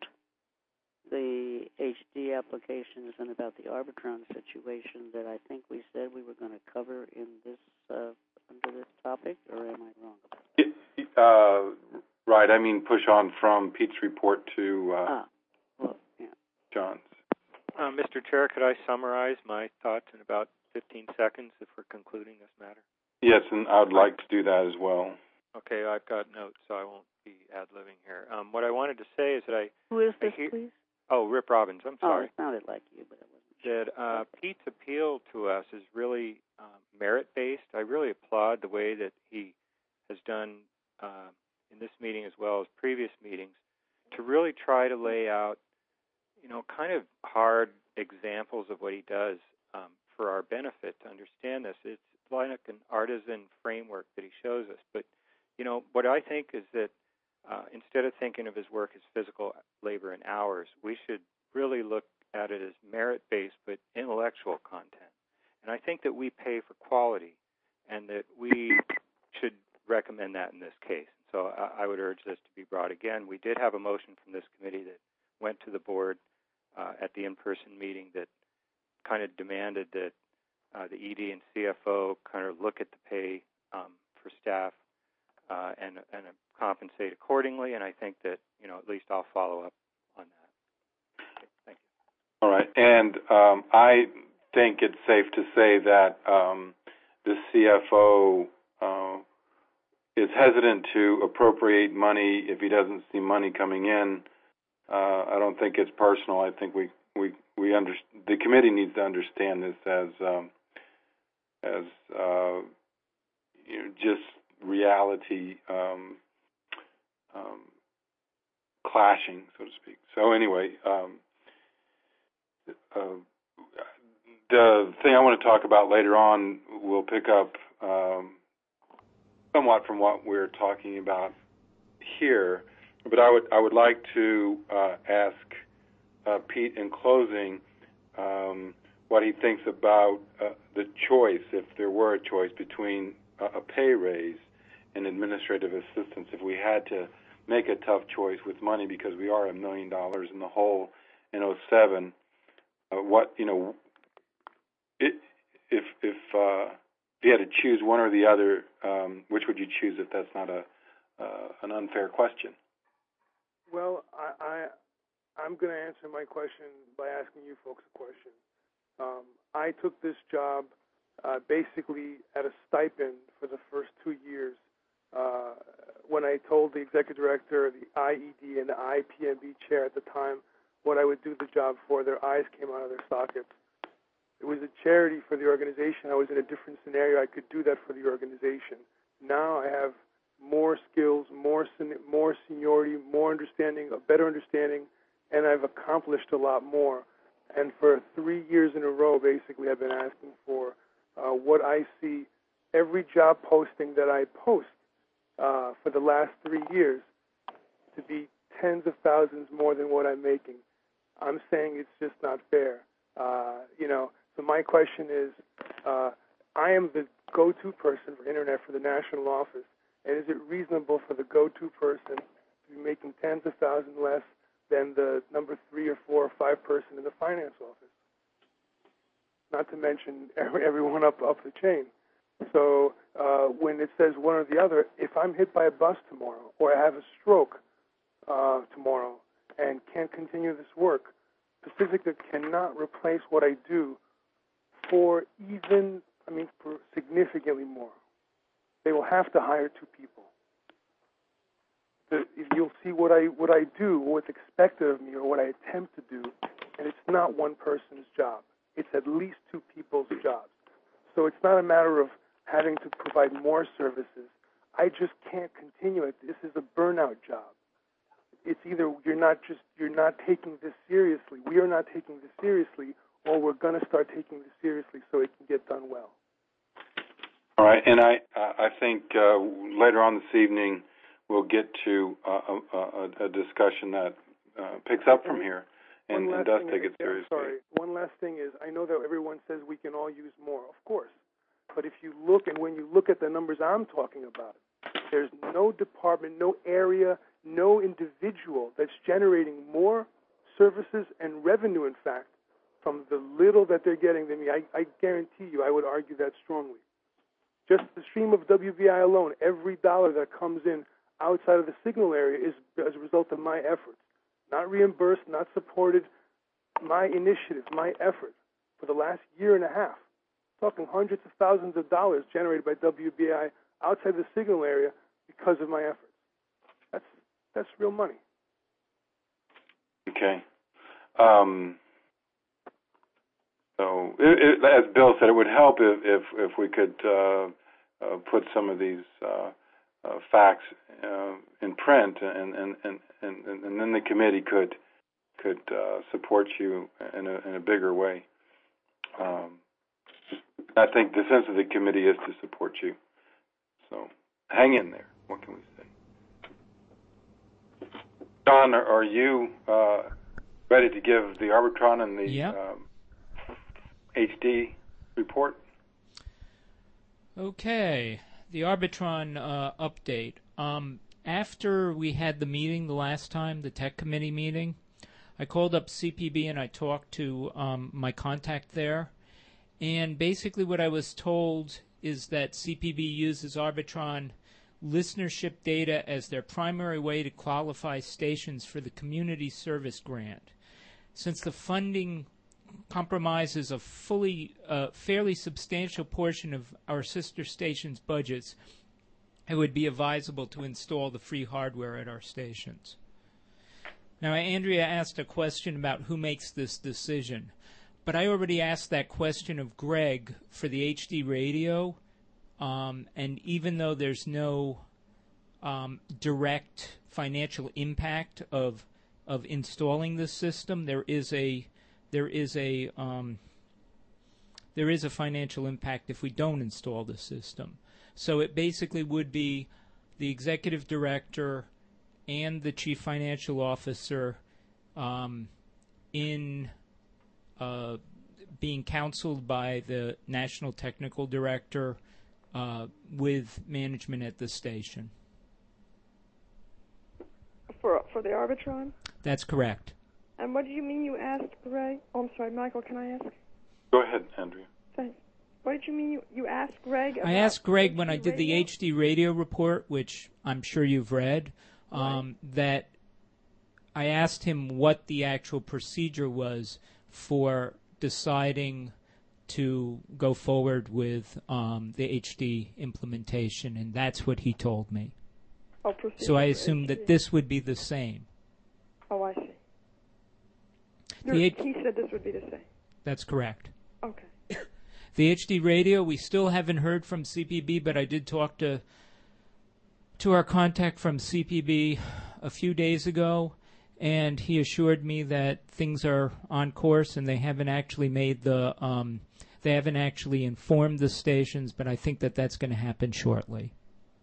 the H D applications and about the Arbitron situation that I think we said we were going to cover in this uh, under this topic, or am I wrong about that?
Uh, right. I mean, push on from Pete's report to uh,
ah, well, yeah.
John's.
Uh, Mister Chair, could I summarize my thoughts in about fifteen seconds if we're concluding this matter?
Yes, and I'd like to do that as well.
Okay, I've got notes, so I won't be ad-libbing here. Um, what I wanted to say is that I...
Who is this,
hear,
please?
Oh, Rip Robbins, I'm sorry.
Oh, it sounded like you, but it wasn't sure.
That uh, Pete's appeal to us is really um, merit-based. I really applaud the way that he has done uh, in this meeting as well as previous meetings to really try to lay out, you know, kind of hard examples of what he does um, for our benefit to understand this. It's like an artisan framework that he shows us. But, you know, what I think is that Uh, instead of thinking of his work as physical labor and hours, we should really look at it as merit-based but intellectual content. And I think that we pay for quality and that we should recommend that in this case. So I, I would urge this to be brought again. We did have a motion from this committee that went to the board uh, at the in-person meeting that kind of demanded that uh, the E D and C F O kind of look at the pay um, for staff uh, and, and compensate accordingly, and I think that, you know, at least I'll follow up on that. Okay, thank you.
All right, and um, I think it's safe to say that um, the C F O uh, is hesitant to appropriate money if he doesn't see money coming in. Uh, I don't think it's personal. I think we we we under, the committee needs to understand this as um, as uh, you know, just
reality um, um, clashing, so to speak. So anyway, um, uh, the thing I want to talk about later on will pick up um, somewhat from what we're talking about here, but I would I would like to uh, ask uh, Pete in closing um, what he thinks about uh, the choice, if there were a choice between a, a pay raise and administrative assistance. If we had to make a tough choice with money, because we are a million dollars in the hole in oh seven, uh, what you know, it, if if uh, if you had to choose one or the other, um, which would you choose? If that's not a uh, an unfair question.
Well, I, I I'm going to answer my question by asking you folks a question. Um, I took this job uh, basically at a stipend for the first two years. Uh, when I told the executive director, the I E D, and the I P M B chair at the time what I would do the job for, their eyes came out of their sockets. It was a charity for the organization. I was in a different scenario. I could do that for the organization. Now I have more skills, more sen- more seniority, more understanding, a better understanding, and I've accomplished a lot more. And for three years in a row, basically, I've been asking for uh, what I see every job posting that I post uh, for the last three years to be tens of thousands more than what I'm making. I'm saying it's just not fair. Uh, you know, so my question is, uh, I am the go-to person for Internet for the national office, and is it reasonable for the go-to person to be making tens of thousands less than the number three or four or five person in the finance office? Not to mention every, everyone up up the chain. So uh, when it says one or the other, if I'm hit by a bus tomorrow or I have a stroke uh, tomorrow and can't continue this work, Pacifica cannot replace what I do for even, I mean, for significantly more. They will have to hire two people. The, you'll see what I what I do, what's expected of me, or what I attempt to do, and it's not one person's job. It's at least two people's jobs. So it's not a matter of having to provide more services. I just can't continue it. This is a burnout job. It's either you're not just you're not taking this seriously. We are not taking this seriously, or we're going to start taking this seriously so it can get done well.
All right, and I I think uh, later on this evening we'll get to uh, a, a, a discussion that uh, picks up from here and, and does take it seriously.
Sorry, one last thing is, I know that everyone says we can all use more, of course, but if you look, and when you look at the numbers I'm talking about, there's no department, no area, no individual that's generating more services and revenue, in fact, from the little that they're getting than me. I, I guarantee you, I would argue that strongly. Just the stream of W B I alone, every dollar that comes in outside of the signal area is as a result of my efforts. Not reimbursed, not supported, my initiative, my effort for the last year and a half. Talking hundreds of thousands of dollars generated by W B I outside the signal area because of my efforts. That's that's real money.
Okay. Um, so, it, it, as Bill said, it would help if if, if we could uh, uh, put some of these uh, uh, facts uh, in print, and and, and, and and then the committee could could uh, support you in a in a bigger way. Um, I think the sense of the committee is to support you. So, hang in there. What can we say? John, are, are you uh, ready to give the Arbitron and the
yeah.
um, H D report?
Okay, the Arbitron uh, update. Um, after we had the meeting the last time, the tech committee meeting, I called up C P B and I talked to um, my contact there. And basically what I was told is that C P B uses Arbitron listenership data as their primary way to qualify stations for the Community Service Grant. Since the funding compromises a fully, uh, fairly substantial portion of our sister stations' budgets, it would be advisable to install the free hardware at our stations. Now, Andrea asked a question about who makes this decision, but I already asked that question of Greg for the H D radio Um, and even though there's no um, direct financial impact of of installing this system, there is a there is a um, there is a financial impact if we don't install the system. So it basically would be the executive director and the chief financial officer um, in uh, being counseled by the national technical director uh, with management at the station.
For for the Arbitron?
That's correct.
And what do you mean you asked Greg? Oh, I'm sorry, Michael, can I ask?
Go ahead, Andrea.
Thanks. What did you mean you, you asked Greg about
I asked Greg
H D
when I did
radio?
the H D radio report, which I'm sure you've read, um, right. that I asked him what the actual procedure was for deciding to go forward with um, the H D implementation, and that's what he told me.
Oh,
so I assumed that this would be the same.
Oh, I see.
The H-
he said this would be the same.
That's correct.
Okay.
The H D radio, we still haven't heard from C P B, but I did talk to to our contact from C P B a few days ago, and he assured me that things are on course and they haven't actually made the um, they haven't actually informed the stations, but I think that that's going to happen shortly.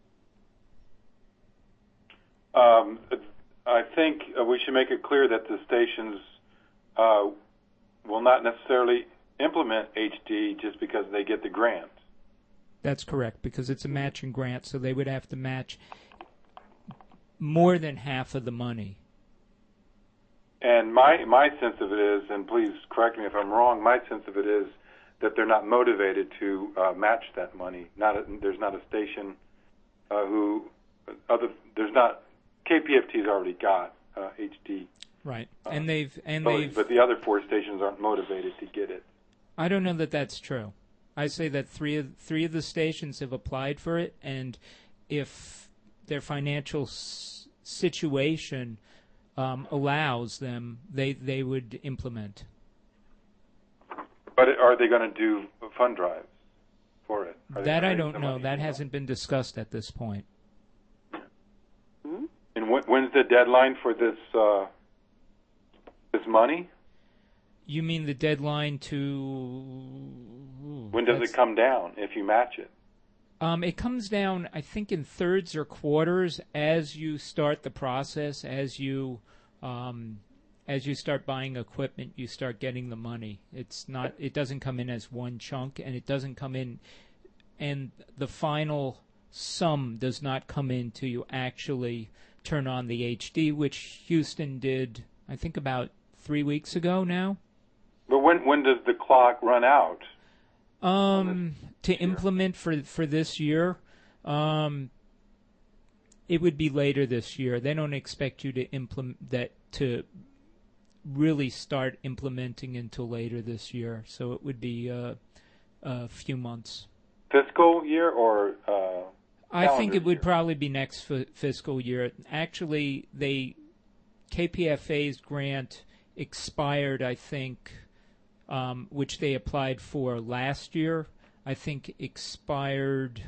Um, I think uh, we should make it clear that the stations uh, will not necessarily implement H D just because they get the grant.
That's correct, because it's a matching grant, so they would have to match more than half of the money.
And my my sense of it is, and please correct me if I'm wrong, my sense of it is that they're not motivated to uh, match that money. Not a, there's not a station uh, who other there's not K P F T's already got uh, H D.
Right,
uh,
and they've and
but,
they've.
But the other four stations aren't motivated to get it.
I don't know that that's true. I say that three of three of the stations have applied for it, and if their financial s- situation um, allows them, they they would implement.
But are they going to do fund drives for it? Are
that I don't know. That hasn't been discussed at this point.
Mm-hmm. And when, when's the deadline for this uh, this money?
You mean the deadline to...
When does it come down if you match it?
Um, it comes down, I think, in thirds or quarters as you start the process. As you, um, as you start buying equipment, you start getting the money. It's not. It doesn't come in as one chunk, and it doesn't come in, and the final sum does not come in till you actually turn on the H D, which Houston did, I think, about three weeks ago now.
But when when does the clock run out?
Um, to year? implement for for this year, um, it would be later this year. They don't expect you to implement that to really start implementing until later this year. So it would be uh, a few months.
Fiscal year or? Uh,
I think it would
year?
probably be next f- fiscal year. Actually, they K P F A's grant expired, I think. Um, which they applied for last year, I think expired,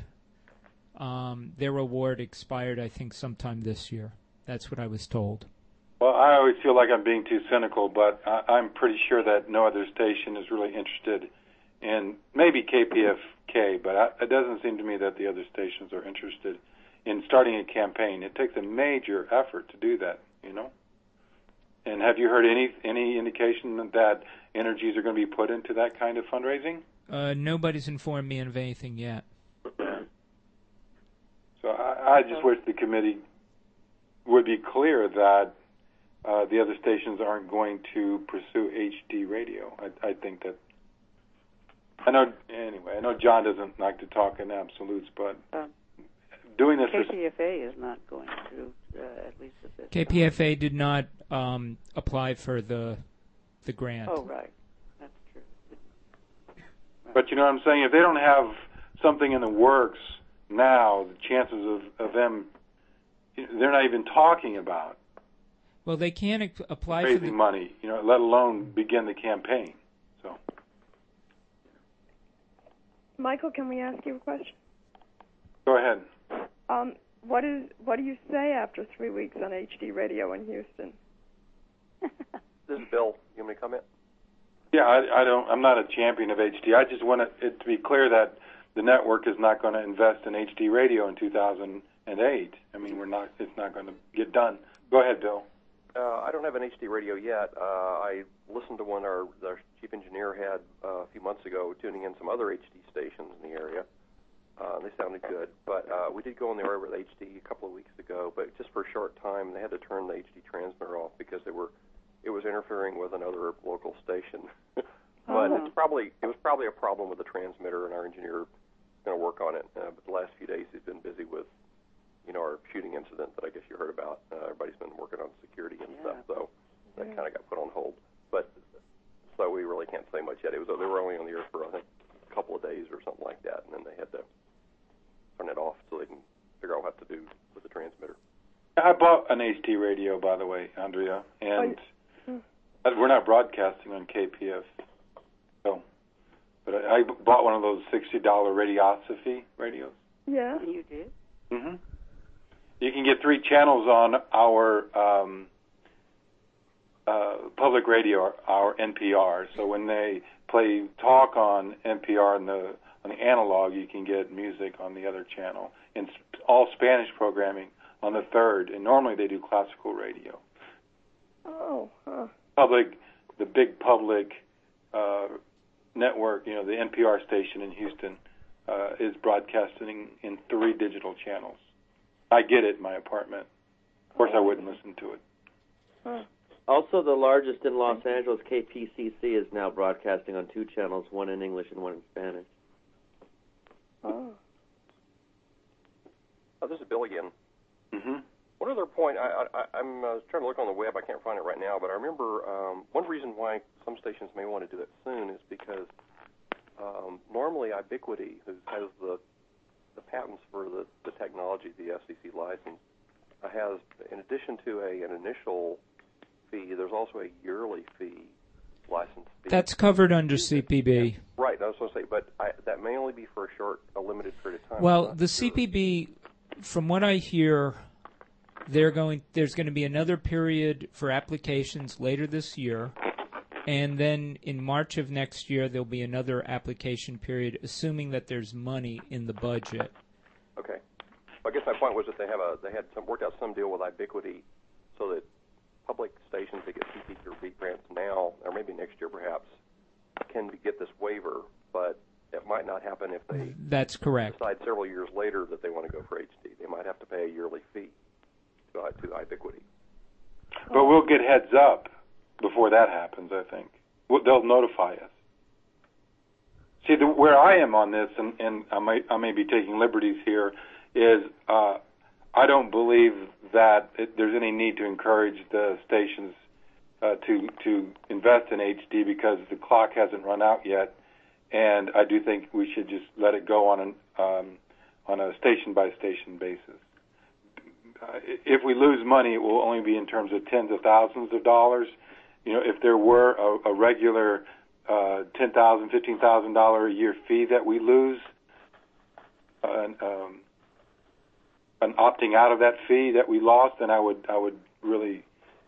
um, their award expired, I think, sometime this year. That's what I was told.
Well, I always feel like I'm being too cynical, but I, I'm pretty sure that no other station is really interested in, maybe K P F K, but I, it doesn't seem to me that the other stations are interested in starting a campaign. It takes a major effort to do that, you know? And have you heard any any indication that energies are going to be put into that kind of fundraising?
Uh, nobody's informed me of anything yet.
So I, I just wish the committee would be clear that uh, the other stations aren't going to pursue H D radio. I, I think that. I know. Anyway, I know John doesn't like to talk in absolutes, but
um,
doing this.
K P F A is not going to, uh, at least at this
K P F A did not um, apply for the the grant.
Oh, right. That's true.
Right. But you know what I'm saying? If they don't have something in the works now, the chances of, of them, they're not even talking about.
Well, they can't ac- apply
raising
for the
money, you know, let alone begin the campaign. So,
Michael, can we ask you a question?
Go ahead.
Um, what is what do you say after three weeks on H D radio in Houston?
This is Bill. You want me to comment?
Yeah, I, I don't. I'm not a champion of H D. I just want it to be clear that the network is not going to invest in H D radio in two thousand eight. I mean, we're not. It's not going to get done. Go ahead, Bill.
Uh, I don't have an H D radio yet. Uh, I listened to one our, our chief engineer had uh, a few months ago, tuning in some other H D stations in the area. Uh, they sounded good, but uh, we did go on the air with H D a couple of weeks ago, but just for a short time. They had to turn the H D transmitter off because they were, it was interfering with another local station. But
Oh.
it's probably it was probably a problem with the transmitter, and our engineer is going to work on it. Uh, but the last few days he's been busy with, you know, our shooting incident that I guess you heard about. Uh, everybody's been working on security and
Yeah.
stuff, so that
Yeah.
kind of got put on hold. But so we really can't say much yet. It was they were only on the air for I think a couple of days or something like that, and then they had to turn it off so they can figure out what to do with the transmitter.
I bought an H D radio, by the way, Andrea, and
Oh,
uh, we're not broadcasting on K P F. So, but I, I bought one of those sixty dollar Radiosophy radios.
Yeah.
You did?
Mm-hmm. You can get three channels on our um, uh, public radio, our N P R. So when they play talk on N P R and the on the analog, you can get music on the other channel, and sp- all Spanish programming on the third. And normally they do classical radio.
Oh. Huh.
Public, the big public uh, network, you know, the N P R station in Houston uh, is broadcasting in three digital channels. I get it in my apartment. Of course, I wouldn't listen to it.
Huh.
Also, the largest in Los Angeles, K P C C, is now broadcasting on two channels, one in English and one in Spanish.
Oh.
Oh, this is Bill again.
Mm-hmm.
One other point, I, I, I'm uh, trying to look on the web. I can't find it right now, but I remember um, one reason why some stations may want to do that soon is because um, normally Ubiquity, who has the the patents for the, the technology, the F C C license, uh, has, in addition to a an initial fee, there's also a yearly fee, license fee.
That's covered under C P B.
Right, I was going to say, but I, that may only be for a short, a limited period of time.
Well, the C P B, from what I hear, they're going. There's going to be another period for applications later this year, and then in March of next year there'll be another application period, assuming that there's money in the budget.
Okay. Well, I guess my point was that they have a they had some, worked out some deal with Ubiquity, so that public stations that get C P B grants now, or maybe next year perhaps, can be, get this waiver, but it might not happen if they
That's correct.
decide several years later that they want to go for H D. They might have to pay a yearly fee to, uh, to Ubiquity.
But we'll get heads up before that happens, I think. Well, they'll notify us. See, the, where I am on this, and, and I, may, I may be taking liberties here, is uh, I don't believe that it, there's any need to encourage the stations uh, to to invest in H D because the clock hasn't run out yet, and I do think we should just let it go on an um, on a station by station basis. Uh, if we lose money, it will only be in terms of tens of thousands of dollars. You know, if there were a, a regular uh, ten thousand dollars, fifteen thousand dollars a year fee that we lose, uh, um, an opting out of that fee that we lost, then I would I would really.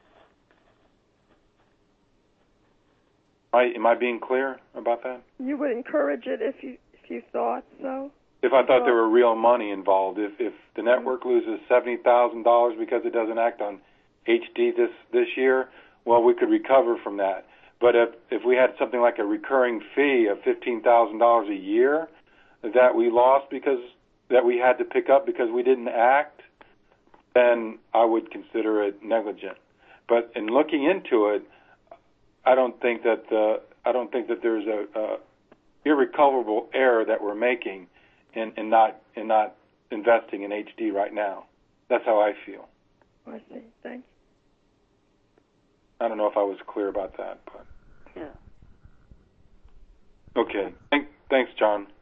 Am I, am I being clear about that?
You would encourage it if you if you thought so.
If I thought there were real money involved, if if the network loses seventy thousand dollars because it doesn't act on H D this this year, well, we could recover from that. But if if we had something like a recurring fee of fifteen thousand dollars a year that we lost because that we had to pick up because we didn't act, then I would consider it negligent. But in looking into it, I don't think that the I don't think that there's a, a irrecoverable error that we're making in, in not in not investing in H D right now. That's how I feel.
I see. Thank
I don't know if I was clear about that, but
Yeah.
okay. Thank, thanks, John.